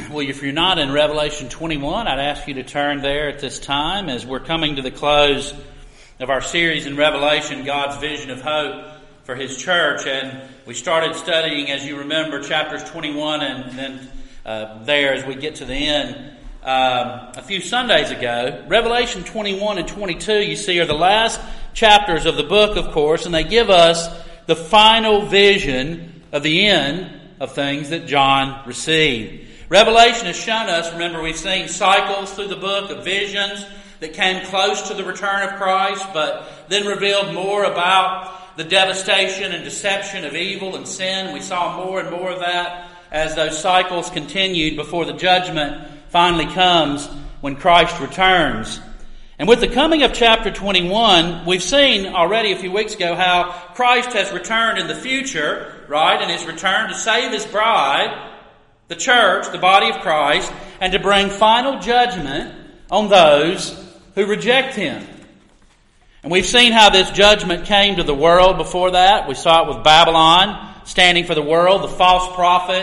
Well, if you're not in Revelation 21, I'd ask you to turn there at this time as we're coming to the close of our series in Revelation, God's Vision of Hope for His Church. And we started studying, as you remember, chapters 21 and then there as we get to the end a few Sundays ago. Revelation 21 and 22, you see, are the last chapters of the book, of course, and they give us the final vision of the end of things that John received. Revelation has shown us, remember, we've seen cycles through the book of visions that came close to the return of Christ, but then revealed more about the devastation and deception of evil and sin. We saw more and more of that as those cycles continued before the judgment finally comes when Christ returns. And with the coming of chapter 21, we've seen already a few weeks ago how Christ has returned in the future, right, and His return to save His bride, the church, the body of Christ, and to bring final judgment on those who reject Him. And we've seen how this judgment came to the world before that. We saw it with Babylon standing for the world, the false prophet,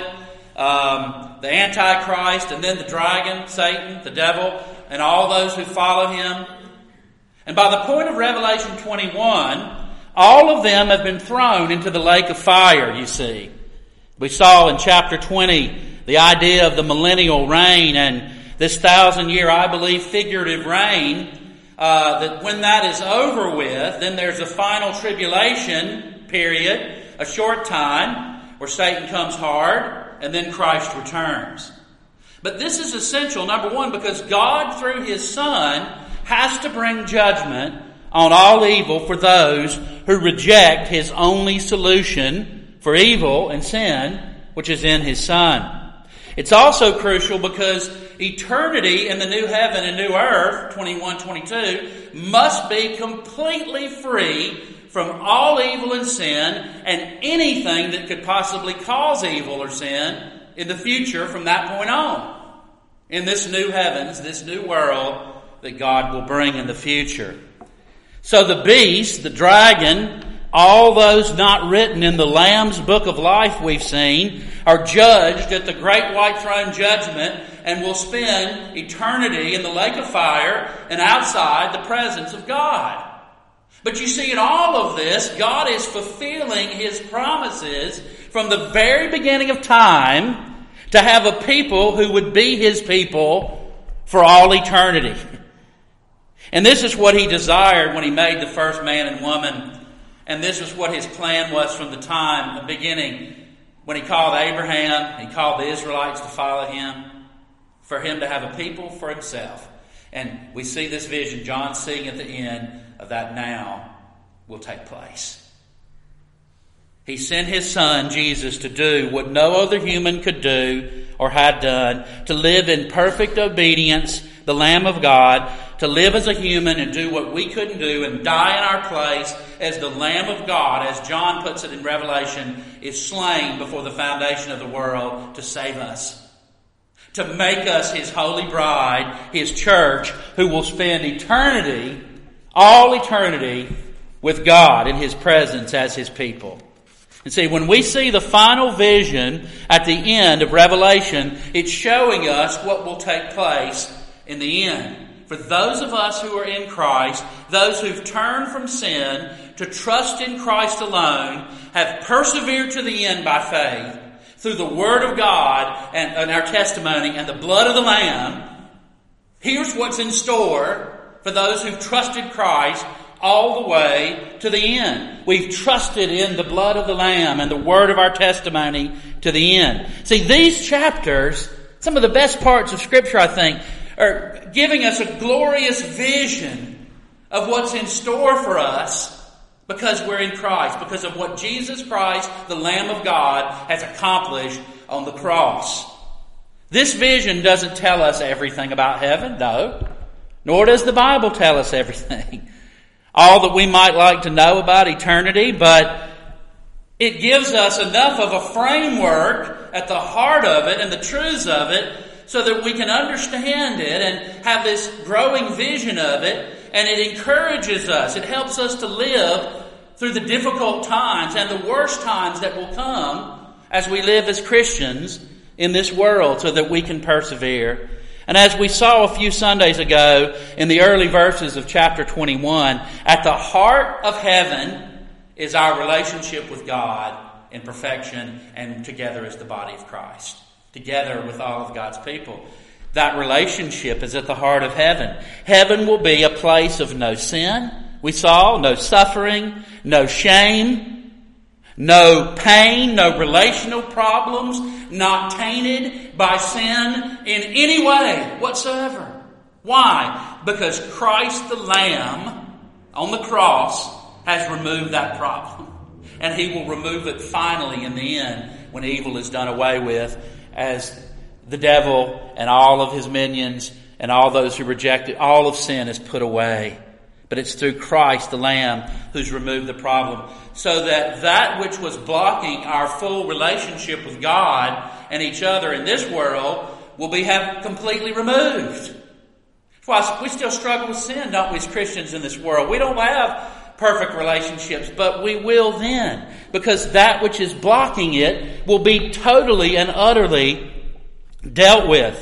the Antichrist, and then the dragon, Satan, the devil, and all those who follow him. And by the point of Revelation 21, all of them have been thrown into the lake of fire, you see. We saw in chapter 20 the idea of the millennial reign and this 1,000-year, I believe, figurative reign, that when that is over with, then there's a final tribulation period, a short time, where Satan comes hard, and then Christ returns. But this is essential, number one, because God, through His Son, has to bring judgment on all evil for those who reject His only solution for evil and sin, which is in His Son. It's also crucial because eternity in the new heaven and new earth, 21-22, must be completely free from all evil and sin and anything that could possibly cause evil or sin in the future from that point on. In this new heavens, this new world that God will bring in the future. So the beast, the dragon, all those not written in the Lamb's book of life we've seen are judged at the great white throne judgment and will spend eternity in the lake of fire and outside the presence of God. But you see, in all of this, God is fulfilling His promises from the very beginning of time to have a people who would be His people for all eternity. And this is what He desired when He made the first man and woman. And this is what His plan was from the time, the beginning, when He called Abraham, He called the Israelites to follow Him, for Him to have a people for Himself. And we see this vision, John seeing at the end of that now will take place. He sent His Son, Jesus, to do what no other human could do or had done, to live in perfect obedience, the Lamb of God, to live as a human and do what we couldn't do and die in our place as the Lamb of God, as John puts it in Revelation, is slain before the foundation of the world to save us. To make us His holy bride, His church, who will spend eternity, all eternity, with God in His presence as His people. And see, when we see the final vision at the end of Revelation, it's showing us what will take place in the end. For those of us who are in Christ, those who've turned from sin to trust in Christ alone, have persevered to the end by faith, through the Word of God and our testimony and the blood of the Lamb, here's what's in store for those who've trusted Christ all the way to the end. We've trusted in the blood of the Lamb and the word of our testimony to the end. See, these chapters, some of the best parts of Scripture, I think, are giving us a glorious vision of what's in store for us because we're in Christ, because of what Jesus Christ, the Lamb of God, has accomplished on the cross. This vision doesn't tell us everything about heaven, no. Nor does the Bible tell us everything. All that we might like to know about eternity, but it gives us enough of a framework at the heart of it and the truths of it so that we can understand it and have this growing vision of it, and it encourages us. It helps us to live through the difficult times and the worst times that will come as we live as Christians in this world so that we can persevere. And as we saw a few Sundays ago in the early verses of chapter 21, at the heart of heaven is our relationship with God in perfection and together as the body of Christ, together with all of God's people. That relationship is at the heart of heaven. Heaven will be a place of no sin, we saw, no suffering, no shame, no pain, no relational problems, not tainted by sin in any way whatsoever. Why? Because Christ the Lamb on the cross has removed that problem. And He will remove it finally in the end when evil is done away with, as the devil and all of his minions and all those who reject it, all of sin is put away. But it's through Christ the Lamb who's removed the problem, so that that which was blocking our full relationship with God and each other in this world will be completely removed. That's why we still struggle with sin, don't we, as Christians in this world? We don't have perfect relationships, but we will then, because that which is blocking it will be totally and utterly dealt with.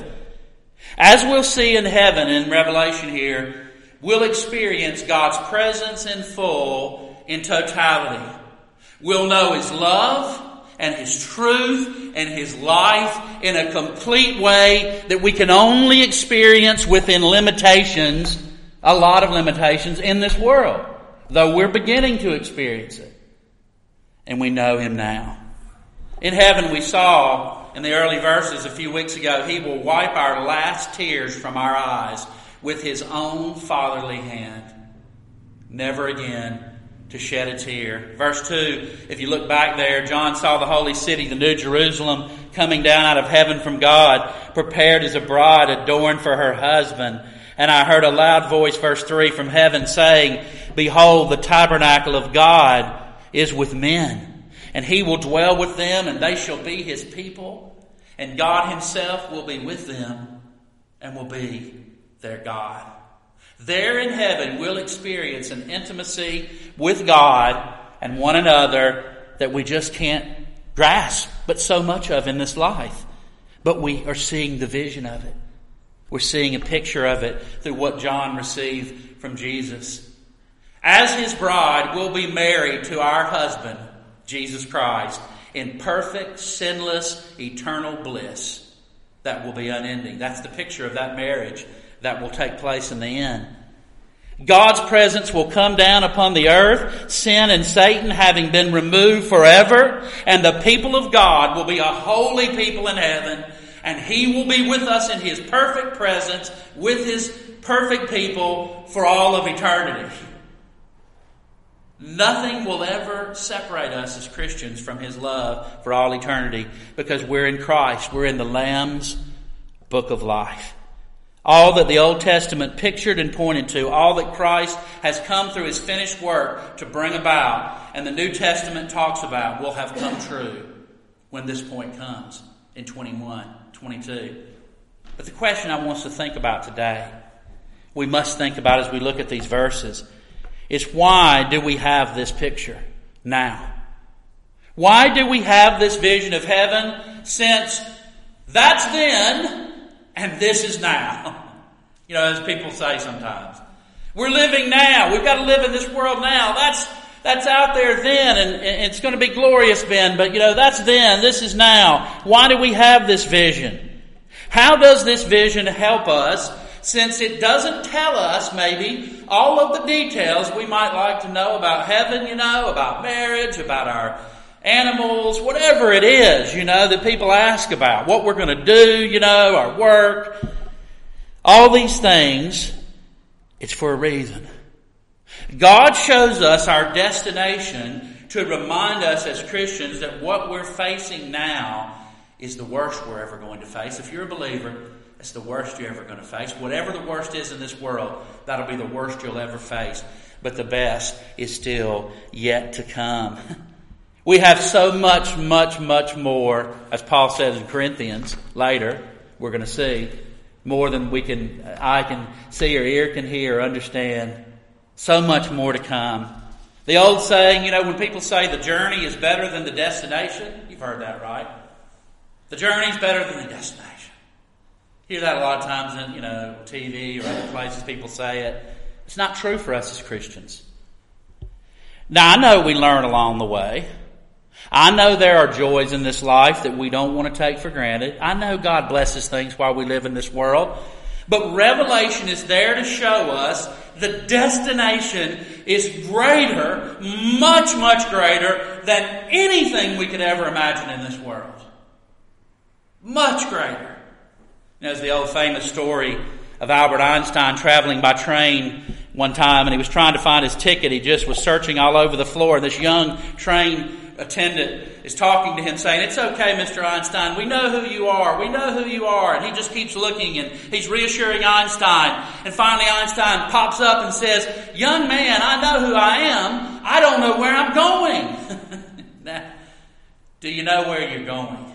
As we'll see in heaven in Revelation here, we'll experience God's presence in full, in totality. We'll know His love and His truth and His life in a complete way that we can only experience within limitations, a lot of limitations in this world, though we're beginning to experience it. And we know Him now. In heaven we saw in the early verses a few weeks ago, He will wipe our last tears from our eyes with His own fatherly hand, never again to shed a tear. Verse 2, if you look back there, John saw the holy city, the New Jerusalem, coming down out of heaven from God, prepared as a bride adorned for her husband. And I heard a loud voice, verse 3, from heaven saying, Behold, the tabernacle of God is with men, and He will dwell with them, and they shall be His people, and God Himself will be with them and will be their God. There in heaven we'll experience an intimacy with God and one another that we just can't grasp, but so much of in this life. But we are seeing the vision of it. We're seeing a picture of it through what John received from Jesus. As His bride, we'll be married to our husband, Jesus Christ, in perfect, sinless, eternal bliss that will be unending. That's the picture of that marriage that will take place in the end. God's presence will come down upon the earth, sin and Satan having been removed forever, and the people of God will be a holy people in heaven, and He will be with us in His perfect presence with His perfect people for all of eternity. Nothing will ever separate us as Christians from His love for all eternity, because we're in Christ. We're in the Lamb's book of life. All that the Old Testament pictured and pointed to, all that Christ has come through His finished work to bring about, and the New Testament talks about, will have come true when this point comes in 21, 22. But the question I want us to think about today, we must think about as we look at these verses, is why do we have this picture now? Why do we have this vision of heaven, since that's then and this is now? You know, as people say sometimes. We're living now. We've got to live in this world now. That's out there then, and it's going to be glorious then. But, that's then. This is now. Why do we have this vision? How does this vision help us, since it doesn't tell us, maybe, all of the details we might like to know about heaven, about marriage, about our animals, whatever it is, that people ask about, what we're going to do, our work, all these things, it's for a reason. God shows us our destination to remind us as Christians that what we're facing now is the worst we're ever going to face. If you're a believer, it's the worst you're ever going to face. Whatever the worst is in this world, that'll be the worst you'll ever face. But the best is still yet to come. We have so much, much, much more, as Paul says in Corinthians later, we're going to see, more than I can see or ear can hear or understand. So much more to come. The old saying, when people say the journey is better than the destination, you've heard that, right? The journey's better than the destination. You hear that a lot of times in, TV or other places people say it. It's not true for us as Christians. Now, I know we learn along the way. I know there are joys in this life that we don't want to take for granted. I know God blesses things while we live in this world. But Revelation is there to show us the destination is greater, much, much greater than anything we could ever imagine in this world. Much greater. There's the old famous story of Albert Einstein traveling by train one time, and he was trying to find his ticket. He just was searching all over the floor, and this young train attendant is talking to him saying, "It's okay, Mr. Einstein. We know who you are. We know who you are." And he just keeps looking, and he's reassuring Einstein. And finally Einstein pops up and says, "Young man, I know who I am. I don't know where I'm going." Now, do you know where you're going?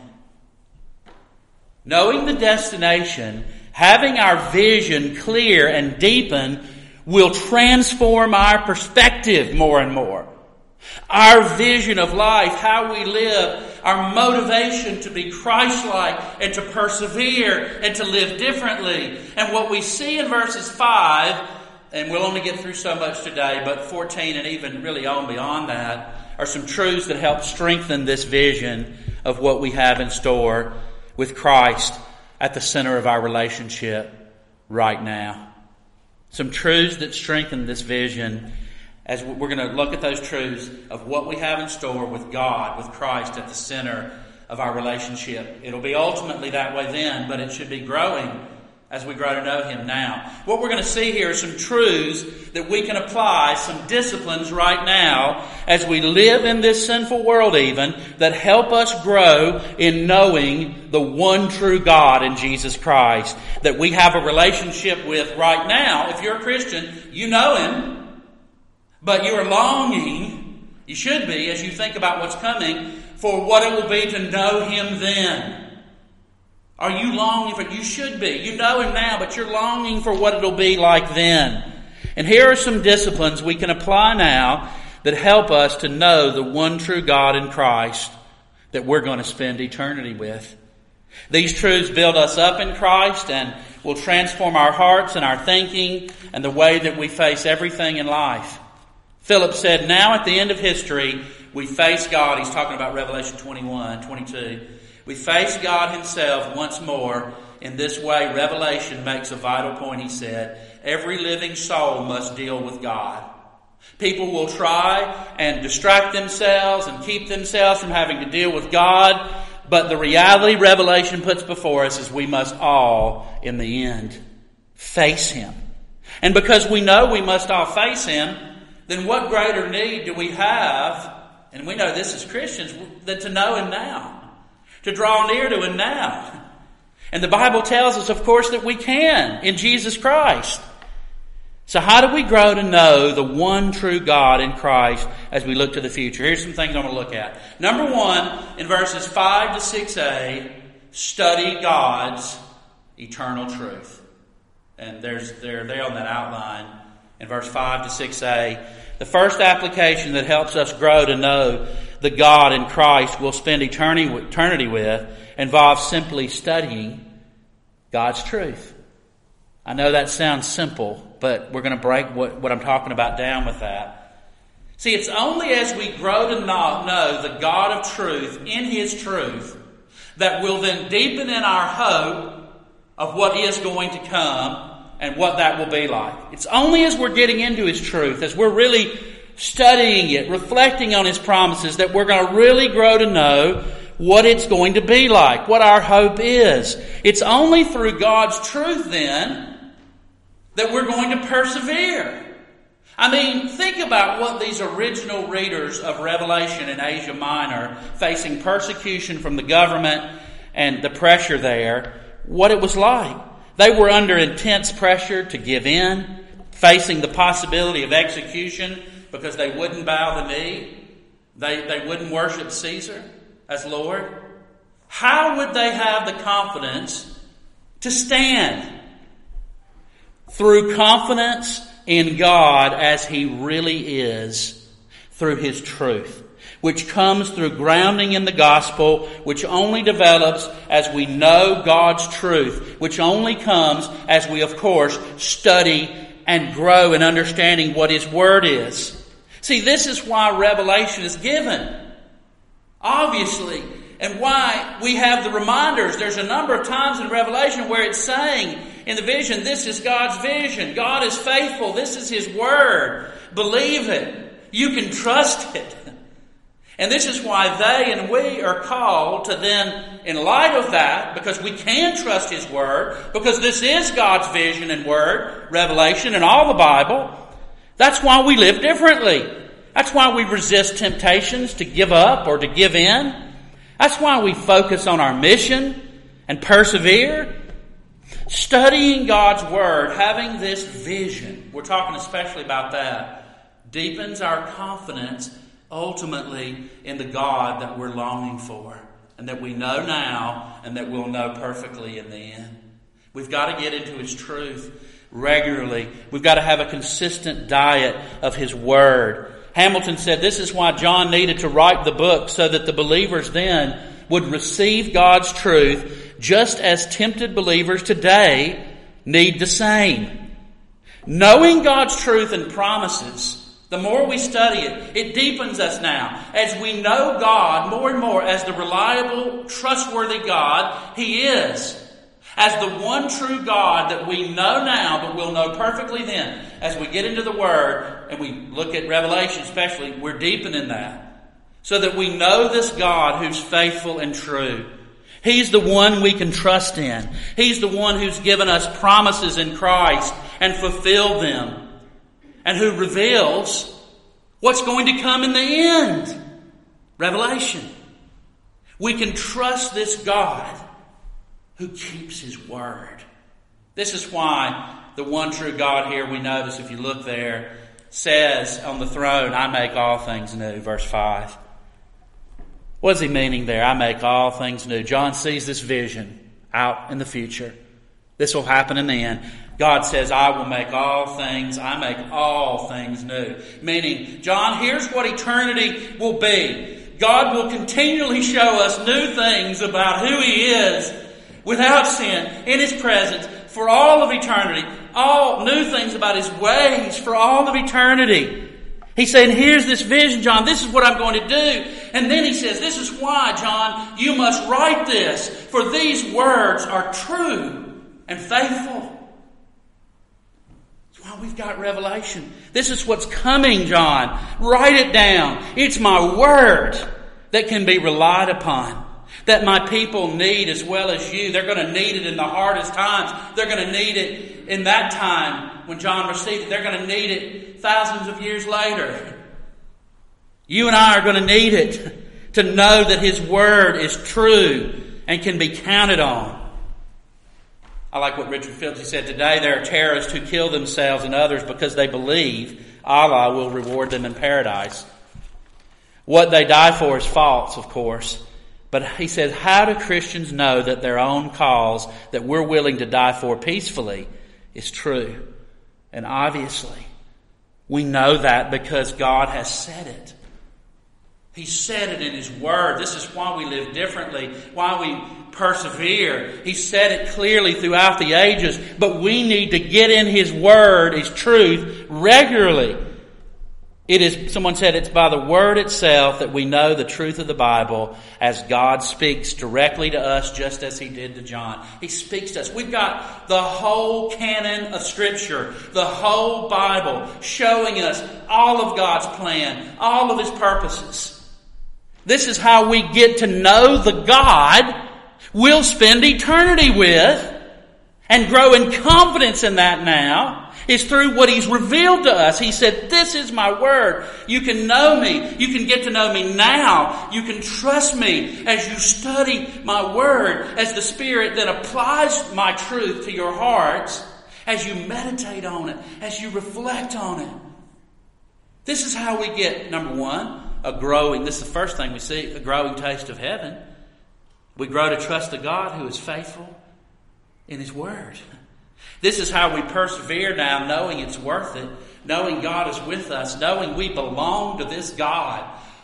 Knowing the destination, having our vision clear and deepen, will transform our perspective more and more. Our vision of life, how we live, our motivation to be Christ-like and to persevere and to live differently. And what we see in verses 5, and we'll only get through so much today, but 14 and even really on beyond that, are some truths that help strengthen this vision of what we have in store with Christ at the center of our relationship right now. Some truths that strengthen this vision as we're going to look at those truths of what we have in store with God, with Christ at the center of our relationship. It'll be ultimately that way then, but it should be growing as we grow to know Him now. What we're going to see here are some truths that we can apply, some disciplines right now as we live in this sinful world even, that help us grow in knowing the one true God in Jesus Christ, that we have a relationship with right now. If you're a Christian, you know Him. But you are longing, you should be, as you think about what's coming, for what it will be to know Him then. Are you longing for it? You should be. You know Him now, but you're longing for what it'll be like then. And here are some disciplines we can apply now that help us to know the one true God in Christ that we're going to spend eternity with. These truths build us up in Christ and will transform our hearts and our thinking and the way that we face everything in life. Philip said, now at the end of history, we face God. He's talking about Revelation 21, 22. We face God Himself once more. In this way, Revelation makes a vital point, he said. Every living soul must deal with God. People will try and distract themselves and keep themselves from having to deal with God. But the reality Revelation puts before us is we must all, in the end, face Him. And because we know we must all face Him, then what greater need do we have, and we know this as Christians, than to know Him now, to draw near to Him now. And the Bible tells us, of course, that we can in Jesus Christ. So how do we grow to know the one true God in Christ as we look to the future? Here's some things I'm going to look at. Number one, in verses 5 to 6a, study God's eternal truth. And they're there on that outline in verse 5 to 6a. The first application that helps us grow to know the God in Christ we'll spend eternity with involves simply studying God's truth. I know that sounds simple, but we're going to break what I'm talking about down with that. See, it's only as we grow to know the God of truth in His truth that will then deepen in our hope of what is going to come and what that will be like. It's only as we're getting into His truth, as we're really studying it, reflecting on His promises, that we're going to really grow to know what it's going to be like, what our hope is. It's only through God's truth then that we're going to persevere. I mean, think about what these original readers of Revelation in Asia Minor, facing persecution from the government and the pressure there, what it was like. They were under intense pressure to give in, facing the possibility of execution because they wouldn't bow the knee. They wouldn't worship Caesar as Lord. How would they have the confidence to stand? Through confidence in God as He really is, through His truth. which comes through grounding in the gospel, which only develops as we know God's truth, which only comes as we, of course, study and grow in understanding what His Word is. See, this is why revelation is given, obviously, and why we have the reminders. There's a number of times in Revelation where it's saying in the vision, this is God's vision. God is faithful. This is His Word. Believe it. You can trust it. And this is why they and we are called to then, in light of that, because we can trust His Word, because this is God's vision and Word, Revelation and all the Bible, that's why we live differently. That's why we resist temptations to give up or to give in. That's why we focus on our mission and persevere. Studying God's Word, having this vision, we're talking especially about that, deepens our confidence ultimately in the God that we're longing for and that we know now and that we'll know perfectly in the end. We've got to get into His truth regularly. We've got to have a consistent diet of His Word. Hamilton said this is why John needed to write the book, so that the believers then would receive God's truth just as tempted believers today need the same. Knowing God's truth and promises, the more we study it, it deepens us now. As we know God more and more as the reliable, trustworthy God He is. As the one true God that we know now, but we'll know perfectly then. As we get into the Word, and we look at Revelation especially, we're deepening that. So that we know this God who's faithful and true. He's the one we can trust in. He's the one who's given us promises in Christ and fulfilled them. And who reveals what's going to come in the end. Revelation. We can trust this God who keeps His Word. This is why the one true God here, we notice if you look there, says on the throne, I make all things new, verse 5. What is He meaning there? I make all things new. John sees this vision out in the future. This will happen in the end. God says, I will make all things, I make all things new. Meaning, John, here's what eternity will be. God will continually show us new things about who He is without sin, in His presence, for all of eternity. All new things about His ways for all of eternity. He's saying, here's this vision, John. This is what I'm going to do. And then He says, this is why, John, you must write this. For these words are true and faithful. That's why we've got Revelation. This is what's coming, John. Write it down. It's my word that can be relied upon. That my people need as well as you. They're going to need it in the hardest times. They're going to need it in that time when John received it. They're going to need it thousands of years later. You and I are going to need it to know that His Word is true and can be counted on. I like what Richard Phillips said today. There are terrorists who kill themselves and others because they believe Allah will reward them in paradise. What they die for is false, of course. But he says, how do Christians know that their own cause that we're willing to die for peacefully is true? And obviously, we know that because God has said it. He said it in His Word. This is why we live differently, why we persevere. He said it clearly throughout the ages, but we need to get in His Word, His truth, regularly. It is, someone said, it's by the Word itself that we know the truth of the Bible as God speaks directly to us just as He did to John. He speaks to us. We've got the whole canon of Scripture, the whole Bible, showing us all of God's plan, all of His purposes. This is how we get to know the God we'll spend eternity with and grow in confidence in that now. Is through what He's revealed to us. He said, this is my word. You can know me. You can get to know me now. You can trust me as you study my word, as the Spirit that applies my truth to your hearts, as you meditate on it, as you reflect on it. This is how we get, number one, this is the first thing we see, a growing taste of heaven. We grow to trust the God who is faithful in His word. This is how we persevere now, knowing it's worth it, knowing God is with us, knowing we belong to this God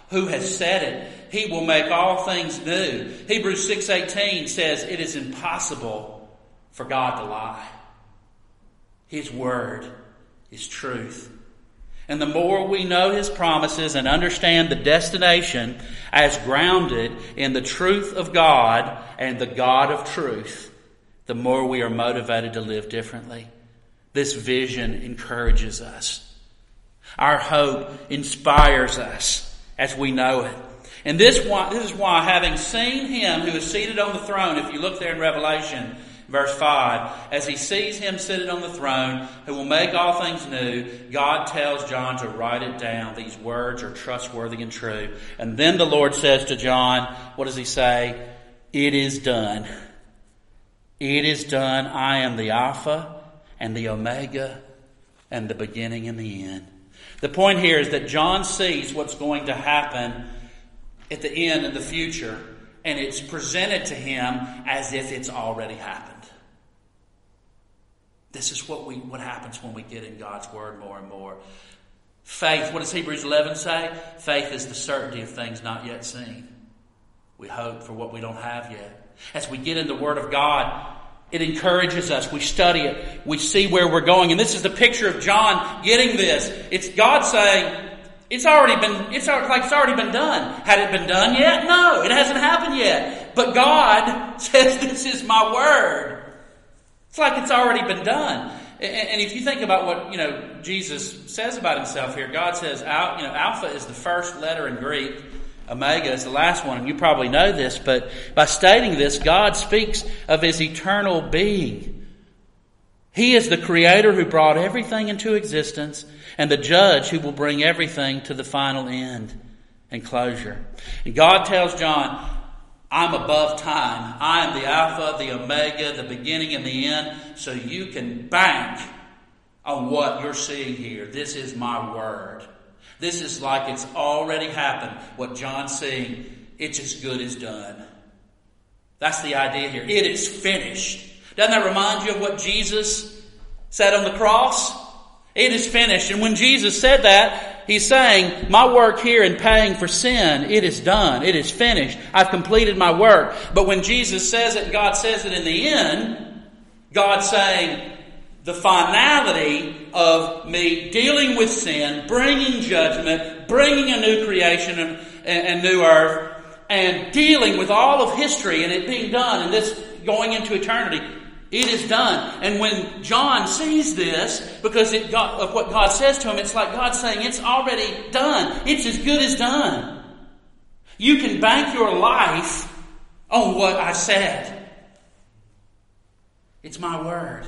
who has said it. He will make all things new. Hebrews 6:18 says it is impossible for God to lie. His word is truth. And the more we know His promises and understand the destination as grounded in the truth of God and the God of truth, the more we are motivated to live differently. This vision encourages us. Our hope inspires us as we know it. And this is why, having seen Him who is seated on the throne, if you look there in Revelation, verse 5, as He sees Him seated on the throne, who will make all things new, God tells John to write it down. These words are trustworthy and true. And then the Lord says to John, what does He say? It is done. It is done. I am the Alpha and the Omega and the beginning and the end. The point here is that John sees what's going to happen at the end in the future, and it's presented to him as if it's already happened. This is what happens when we get in God's Word more and more. Faith, what does Hebrews 11 say? Faith is the certainty of things not yet seen. We hope for what we don't have yet. As we get in the Word of God, it encourages us. We study it. We see where we're going. And this is the picture of John getting this. It's God saying, it's already been done. Had it been done yet? No, it hasn't happened yet. But God says, this is my word. It's like it's already been done. And if you think about what, Jesus says about Himself here, God says, Alpha is the first letter in Greek. Omega is the last one. And you probably know this, but by stating this, God speaks of His eternal being. He is the Creator who brought everything into existence, and the Judge who will bring everything to the final end and closure. And God tells John, I'm above time. I am the Alpha, the Omega, the beginning and the end, so you can bank on what you're seeing here. This is my word. This is like it's already happened. What John's seeing, it's as good as done. That's the idea here. It is finished. Doesn't that remind you of what Jesus said on the cross? It is finished. And when Jesus said that, He's saying, my work here in paying for sin, it is done. It is finished. I've completed my work. But when Jesus says it, God says it in the end, God's saying, the finality of me dealing with sin, bringing judgment, bringing a new creation and new earth, and dealing with all of history and it being done and this going into eternity, it is done. And when John sees this, because of what God says to him, it's like God saying, it's already done. It's as good as done. You can bank your life on what I said. It's my word.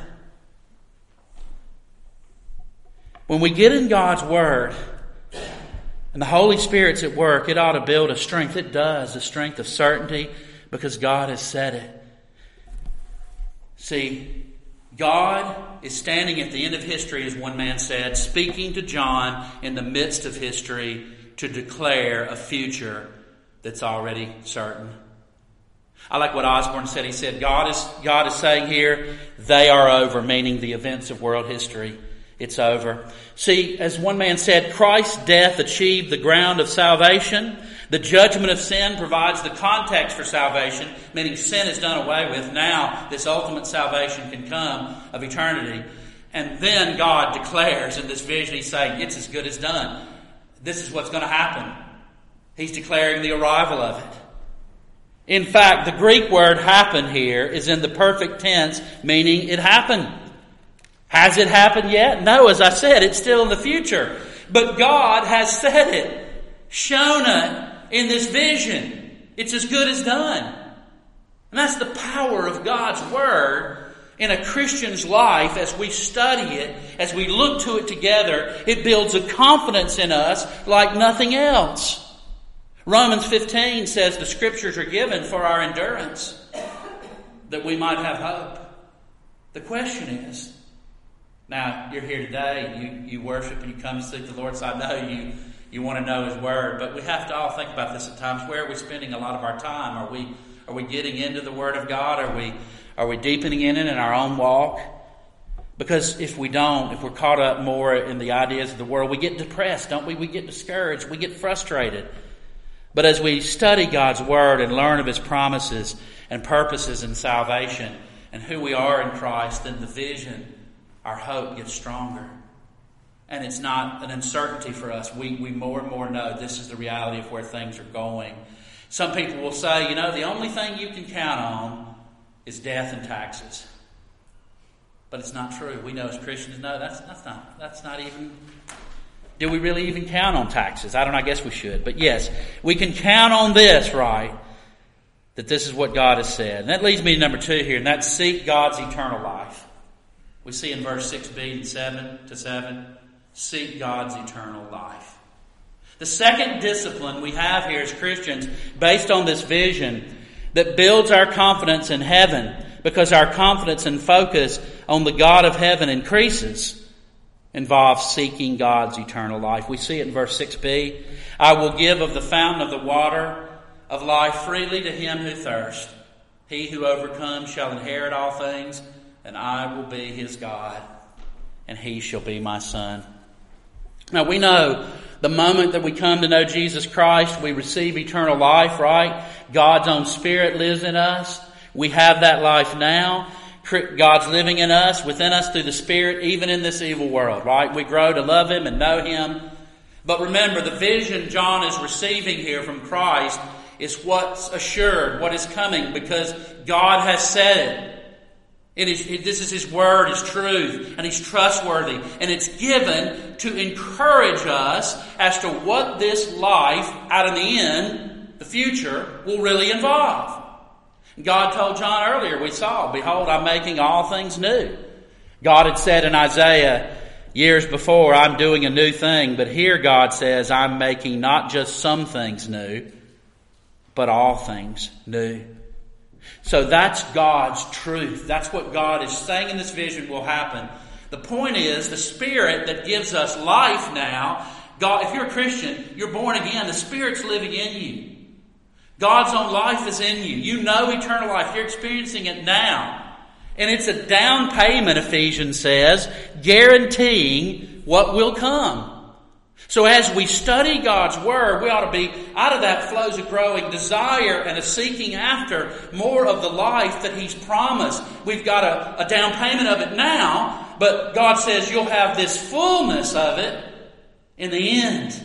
When we get in God's Word and the Holy Spirit's at work, it ought to build a strength. It does, a strength of certainty because God has said it. See, God is standing at the end of history, as one man said, speaking to John in the midst of history to declare a future that's already certain. I like what Osborne said. He said, God is saying here, they are over, meaning the events of world history. It's over. See, as one man said, Christ's death achieved the ground of salvation. The judgment of sin provides the context for salvation, meaning sin is done away with. Now, this ultimate salvation can come of eternity. And then God declares in this vision, He's saying, it's as good as done. This is what's going to happen. He's declaring the arrival of it. In fact, the Greek word happen here is in the perfect tense, meaning it happened. Has it happened yet? No, as I said, it's still in the future. But God has said it, shown it in this vision. It's as good as done. And that's the power of God's Word in a Christian's life as we study it, as we look to it together. It builds a confidence in us like nothing else. Romans 15 says the Scriptures are given for our endurance, that we might have hope. The question is, now, you're here today, you worship and you come and seek the Lord, so I know you want to know His Word, but we have to all think about this at times. Where are we spending a lot of our time? Are we getting into the Word of God? Are we deepening in it in our own walk? Because if we don't, if we're caught up more in the ideas of the world, we get depressed, don't we? We get discouraged, we get frustrated. But as we study God's Word and learn of His promises and purposes in salvation and who we are in Christ, then the vision, our hope, gets stronger. And it's not an uncertainty for us. We more and more know this is the reality of where things are going. Some people will say, the only thing you can count on is death and taxes. But it's not true. We know as Christians, no, that's not even... Do we really even count on taxes? I guess we should. But yes, we can count on this, right? That this is what God has said. And that leads me to number 2 here, and that's seek God's eternal life. We see in verse 6b and 7, seek God's eternal life. The second discipline we have here as Christians, based on this vision, that builds our confidence in heaven, because our confidence and focus on the God of heaven increases, involves seeking God's eternal life. We see it in verse 6b. I will give of the fountain of the water of life freely to him who thirsts. He who overcomes shall inherit all things, and I will be his God, and he shall be my son. Now we know the moment that we come to know Jesus Christ, we receive eternal life, right? God's own Spirit lives in us. We have that life now. God's living in us, within us through the Spirit, even in this evil world, right? We grow to love Him and know Him. But remember, the vision John is receiving here from Christ is what's assured, what is coming, because God has said it. This is His Word, His truth, and He's trustworthy. And it's given to encourage us as to what this life, out in the end, the future, will really involve. God told John earlier, we saw, behold, I'm making all things new. God had said in Isaiah years before, I'm doing a new thing. But here God says, I'm making not just some things new, but all things new. So that's God's truth. That's what God is saying in this vision will happen. The point is, the Spirit that gives us life now, God, if you're a Christian, you're born again, the Spirit's living in you. God's own life is in you. You know eternal life. You're experiencing it now. And it's a down payment, Ephesians says, guaranteeing what will come. So as we study God's Word, we ought to be, out of that flows a growing desire and a seeking after more of the life that He's promised. We've got a down payment of it now, but God says you'll have this fullness of it in the end.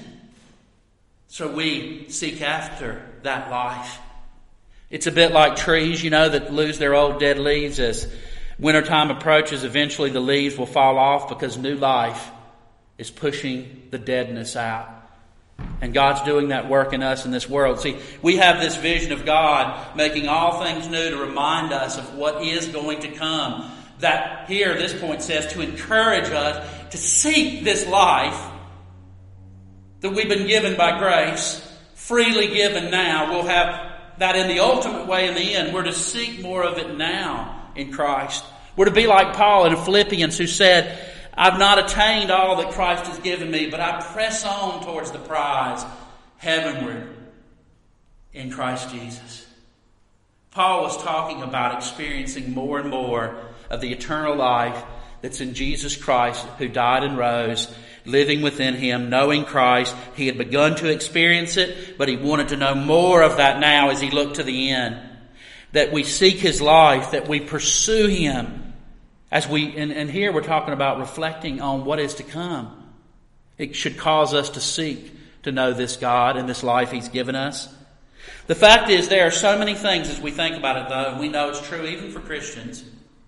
So we seek after that life. It's a bit like trees, that lose their old dead leaves. As wintertime approaches, eventually the leaves will fall off because new life is pushing the deadness out. And God's doing that work in us in this world. See, we have this vision of God making all things new to remind us of what is going to come. That here, this point says, to encourage us to seek this life that we've been given by grace, freely given now. We'll have that in the ultimate way in the end. We're to seek more of it now in Christ. We're to be like Paul in Philippians, who said, I've not attained all that Christ has given me, but I press on towards the prize heavenward in Christ Jesus. Paul was talking about experiencing more and more of the eternal life that's in Jesus Christ, who died and rose, living within Him, knowing Christ. He had begun to experience it, but he wanted to know more of that now as he looked to the end. That we seek His life, that we pursue Him. And here we're talking about reflecting on what is to come. It should cause us to seek to know this God and this life He's given us. The fact is, there are so many things as we think about it, though, and we know it's true even for Christians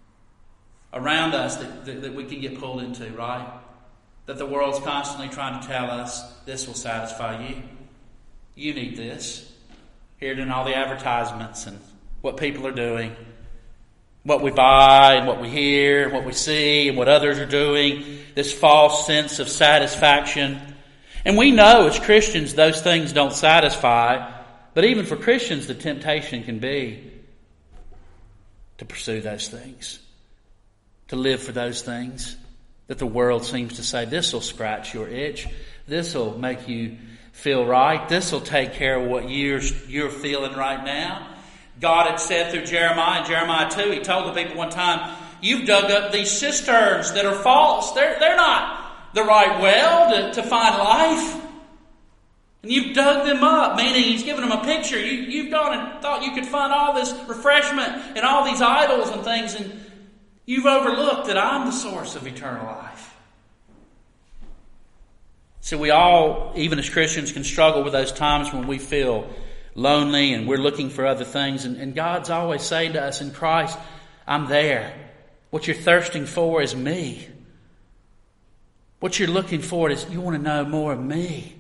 around us that we can get pulled into, right? That the world's constantly trying to tell us, this will satisfy you. You need this. Hear it in all the advertisements and what people are doing. What we buy and what we hear, what we see and what others are doing. This false sense of satisfaction. And we know as Christians those things don't satisfy. But even for Christians the temptation can be to pursue those things. To live for those things that the world seems to say, this will scratch your itch. This will make you feel right. This will take care of what you're feeling right now. God had said through Jeremiah, in Jeremiah 2, He told the people one time, you've dug up these cisterns that are false. They're not the right well to find life. And you've dug them up, meaning He's given them a picture. You've gone and thought you could find all this refreshment in all these idols and things, and you've overlooked that I'm the source of eternal life. So we all, even as Christians, can struggle with those times when we feel lonely and we're looking for other things. And God's always saying to us in Christ, I'm there. What you're thirsting for is me. What you're looking for is you want to know more of me.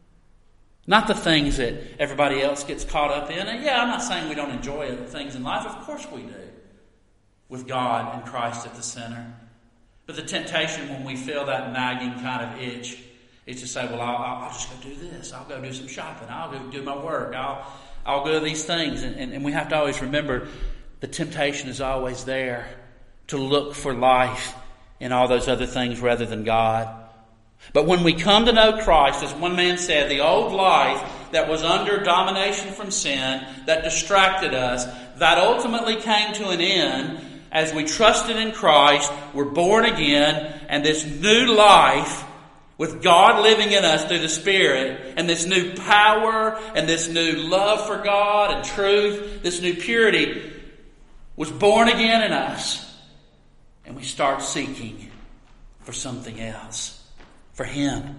Not the things that everybody else gets caught up in. And yeah, I'm not saying we don't enjoy things in life. Of course we do. With God and Christ at the center. But the temptation when we feel that nagging kind of itch is to say, well, I'll just go do this. I'll go do some shopping. I'll go do my work. I'll go to these things. And we have to always remember the temptation is always there to look for life in all those other things rather than God. But when we come to know Christ, as one man said, the old life that was under domination from sin, that distracted us, that ultimately came to an end as we trusted in Christ, were born again, and this new life with God living in us through the Spirit, and this new power, and this new love for God and truth, this new purity, was born again in us. And we start seeking for something else, for Him.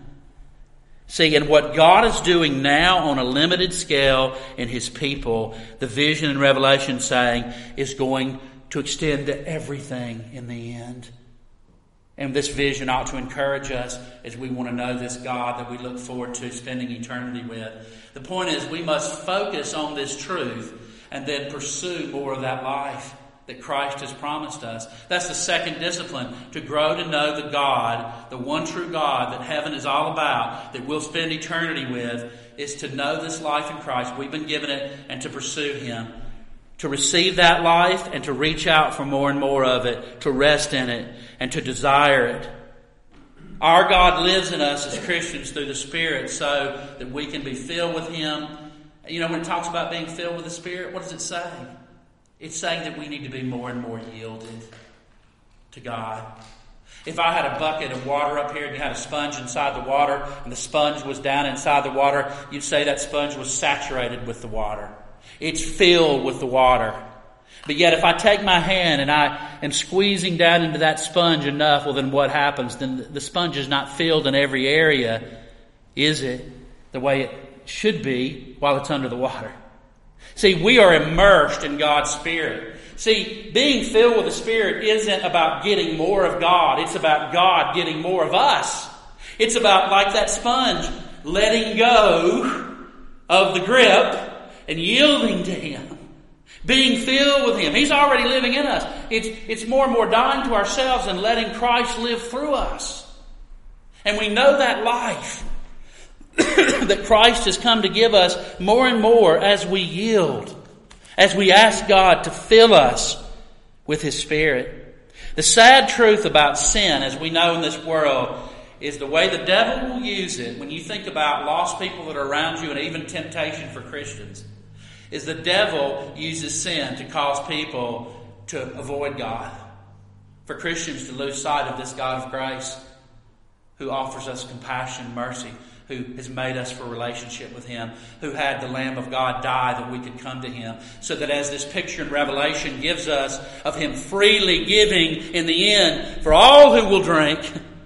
See, and what God is doing now on a limited scale in His people, the vision and Revelation saying, is going to extend to everything in the end. And this vision ought to encourage us as we want to know this God that we look forward to spending eternity with. The point is, we must focus on this truth and then pursue more of that life that Christ has promised us. That's the second discipline, to grow to know the God, the one true God that heaven is all about, that we'll spend eternity with, is to know this life in Christ. We've been given it, and to pursue Him. To receive that life and to reach out for more and more of it, to rest in it and to desire it. Our God lives in us as Christians through the Spirit so that we can be filled with Him. You know, when it talks about being filled with the Spirit, what does it say? It's saying that we need to be more and more yielded to God. If I had a bucket of water up here and you had a sponge inside the water and the sponge was down inside the water, you'd say that sponge was saturated with the water. It's filled with the water. But yet if I take my hand and I am squeezing down into that sponge enough, well then what happens? Then the sponge is not filled in every area, is it? The way it should be while it's under the water. See, we are immersed in God's Spirit. See, being filled with the Spirit isn't about getting more of God. It's about God getting more of us. It's about, like that sponge, letting go of the grip and yielding to Him. Being filled with Him. He's already living in us. It's more and more dying to ourselves and letting Christ live through us. And we know that life that Christ has come to give us more and more as we yield, as we ask God to fill us with His Spirit. The sad truth about sin, as we know in this world, is the way the devil will use it. When you think about lost people that are around you and even temptation for Christians, is the devil uses sin to cause people to avoid God. For Christians to lose sight of this God of grace who offers us compassion, mercy, who has made us for relationship with Him, who had the Lamb of God die that we could come to Him. So that as this picture in Revelation gives us of Him freely giving in the end for all who will drink,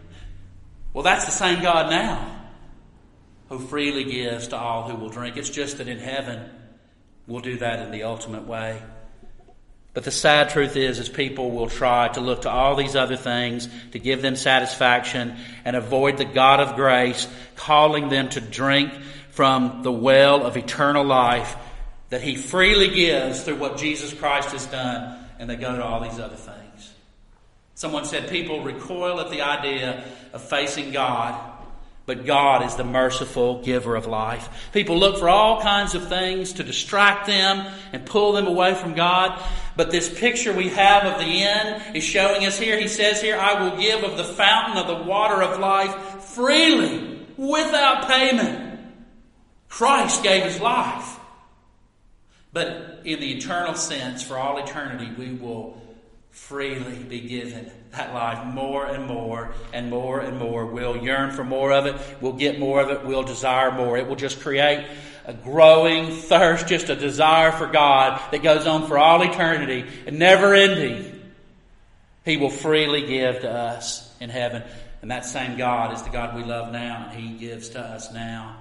well, that's the same God now who freely gives to all who will drink. It's just that in heaven we'll do that in the ultimate way. But the sad truth is people will try to look to all these other things to give them satisfaction and avoid the God of grace calling them to drink from the well of eternal life that He freely gives through what Jesus Christ has done, and they go to all these other things. Someone said people recoil at the idea of facing God, but God is the merciful giver of life. People look for all kinds of things to distract them and pull them away from God. But this picture we have of the end is showing us here. He says here, I will give of the fountain of the water of life freely, without payment. Christ gave His life. But in the eternal sense, for all eternity, we will freely be given that life more and more and more and more. We'll yearn for more of it. We'll get more of it. We'll desire more. It will just create a growing thirst, just a desire for God that goes on for all eternity and never ending. He will freely give to us in heaven. And that same God is the God we love now, and He gives to us now.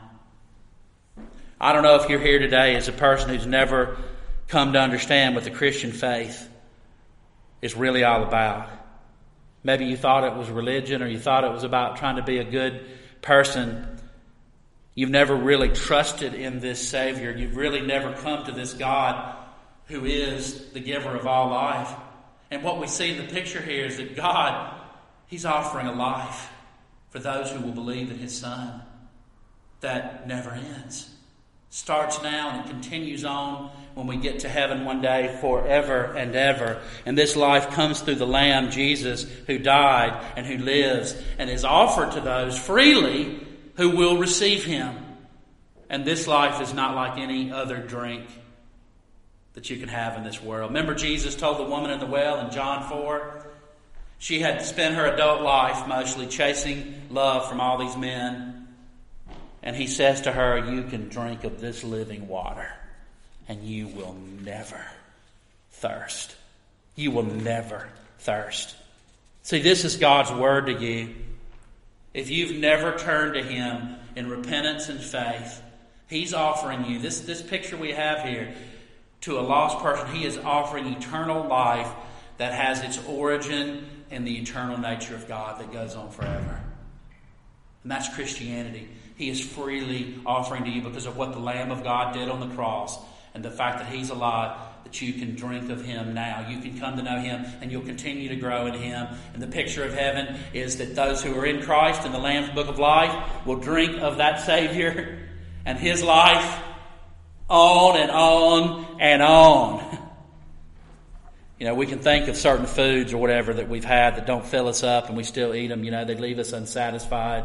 I don't know if you're here today as a person who's never come to understand what the Christian faith is really all about. Maybe you thought it was religion, or you thought it was about trying to be a good person. You've never really trusted in this Savior. You've really never come to this God who is the giver of all life. And what we see in the picture here is that God, He's offering a life for those who will believe in His Son that never ends. Starts now and it continues on when we get to heaven one day forever and ever. And this life comes through the Lamb, Jesus, who died and who lives and is offered to those freely who will receive Him. And this life is not like any other drink that you can have in this world. Remember, Jesus told the woman in the well in John 4, she had spent her adult life mostly chasing love from all these men. And He says to her, you can drink of this living water and you will never thirst. You will never thirst. See, this is God's word to you. If you've never turned to Him in repentance and faith, He's offering you, this picture we have here, to a lost person, He is offering eternal life that has its origin in the eternal nature of God that goes on forever. And that's Christianity. He is freely offering to you because of what the Lamb of God did on the cross and the fact that He's alive, that you can drink of Him now. You can come to know Him and you'll continue to grow in Him. And the picture of heaven is that those who are in Christ in the Lamb's Book of Life will drink of that Savior and His life on and on and on. You know, we can think of certain foods or whatever that we've had that don't fill us up and we still eat them. You know, they leave us unsatisfied.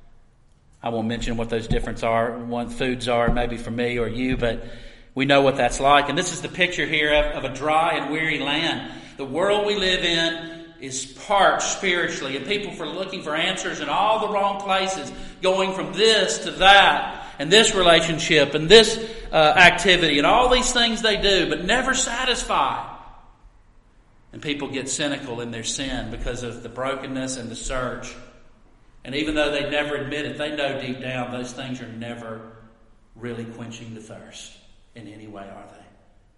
I won't mention what those different foods are, maybe for me or you, but we know what that's like. And this is the picture here of a dry and weary land. The world we live in is parched spiritually, and people are looking for answers in all the wrong places, going from this to that, and this relationship, and this activity, and all these things they do, but never satisfied. And people get cynical in their sin because of the brokenness and the search. And even though they never admit it, they know deep down those things are never really quenching the thirst in any way, are they?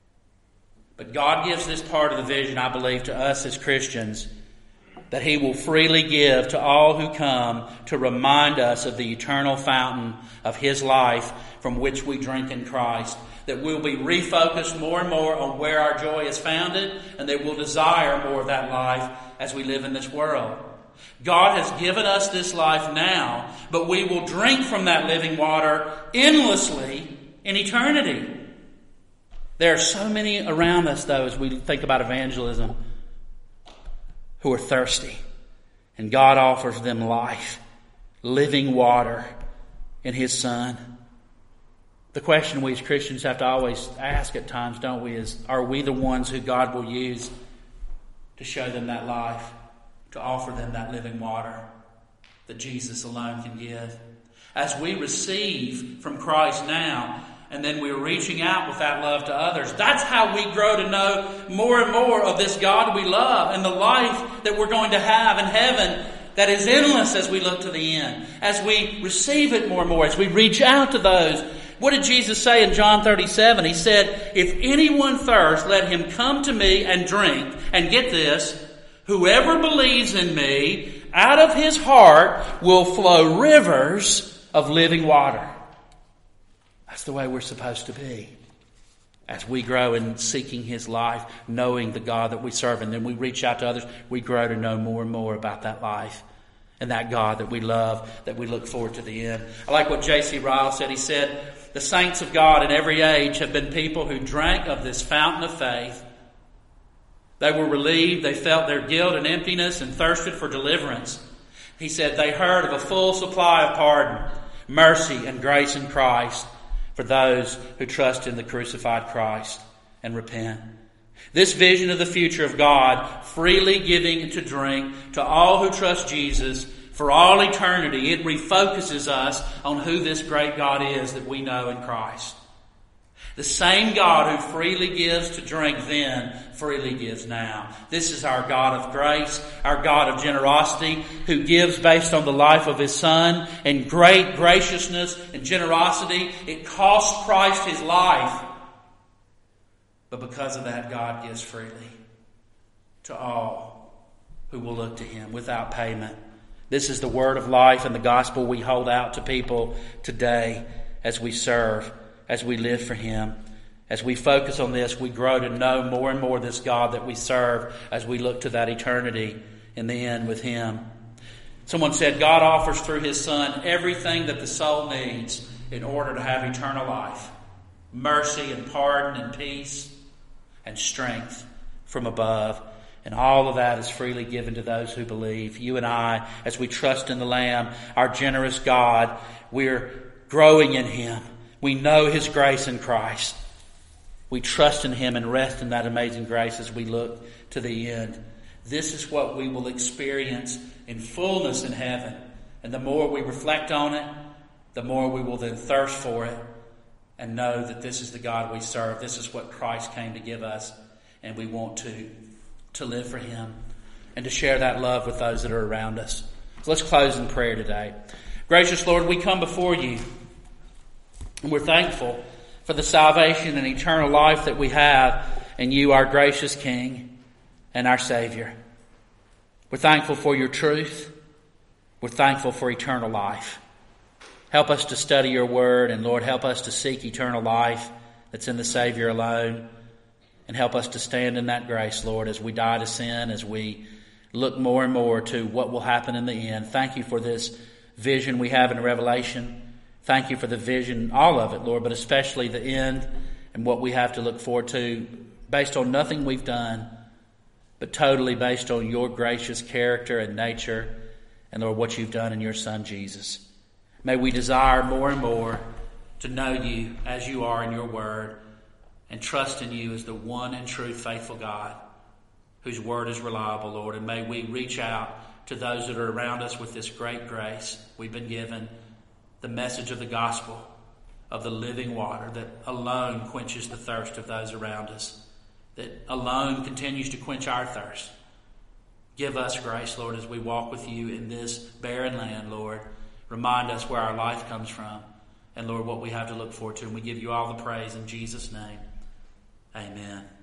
But God gives this part of the vision, I believe, to us as Christians, that He will freely give to all who come to remind us of the eternal fountain of His life from which we drink in Christ. That we'll be refocused more and more on where our joy is founded, and that we'll desire more of that life as we live in this world. God has given us this life now, but we will drink from that living water endlessly in eternity. There are so many around us, though, as we think about evangelism, who are thirsty. And God offers them life, living water in His Son. The question we as Christians have to always ask at times, don't we, is, are we the ones who God will use to show them that life, to offer them that living water that Jesus alone can give? As we receive from Christ now, and then we're reaching out with that love to others, that's how we grow to know more and more of this God we love and the life that we're going to have in heaven that is endless as we look to the end. As we receive it more and more, as we reach out to those. What did Jesus say in John 37? He said, if anyone thirsts, let him come to me and drink. And get this, whoever believes in me, out of his heart will flow rivers of living water. That's the way we're supposed to be. As we grow in seeking His life, knowing the God that we serve, and then we reach out to others, we grow to know more and more about that life and that God that we love, that we look forward to the end. I like what J.C. Ryle said. He said, the saints of God in every age have been people who drank of this fountain of faith. They were relieved, they felt their guilt and emptiness and thirsted for deliverance. He said they heard of a full supply of pardon, mercy, and grace in Christ for those who trust in the crucified Christ and repent. This vision of the future of God freely giving to drink to all who trust Jesus for all eternity, it refocuses us on who this great God is that we know in Christ. The same God who freely gives to drink then, freely gives now. This is our God of grace, our God of generosity, who gives based on the life of His Son in great graciousness and generosity. It cost Christ His life. But because of that, God gives freely to all who will look to Him without payment. This is the word of life and the gospel we hold out to people today as we serve, as we live for Him. As we focus on this, we grow to know more and more this God that we serve as we look to that eternity in the end with Him. Someone said, God offers through His Son everything that the soul needs in order to have eternal life. Mercy and pardon and peace and strength from above. And all of that is freely given to those who believe. You and I, as we trust in the Lamb, our generous God, we're growing in Him. We know His grace in Christ. We trust in Him and rest in that amazing grace as we look to the end. This is what we will experience in fullness in heaven. And the more we reflect on it, the more we will then thirst for it and know that this is the God we serve. This is what Christ came to give us. And we want to live for Him and to share that love with those that are around us. So let's close in prayer today. Gracious Lord, we come before You and we're thankful for the salvation and eternal life that we have in You, our gracious King and our Savior. We're thankful for Your truth. We're thankful for eternal life. Help us to study Your word, and Lord, help us to seek eternal life that's in the Savior alone. And help us to stand in that grace, Lord, as we die to sin, as we look more and more to what will happen in the end. Thank You for this vision we have in Revelation. Thank You for the vision, all of it, Lord, but especially the end and what we have to look forward to based on nothing we've done, but totally based on Your gracious character and nature and, Lord, what You've done in Your Son, Jesus. May we desire more and more to know You as You are in Your word and trust in You as the one and true faithful God whose word is reliable, Lord. And may we reach out to those that are around us with this great grace we've been given, the message of the gospel of the living water that alone quenches the thirst of those around us, that alone continues to quench our thirst. Give us grace, Lord, as we walk with You in this barren land, Lord. Remind us where our life comes from and, Lord, what we have to look forward to. And we give You all the praise in Jesus' name. Amen.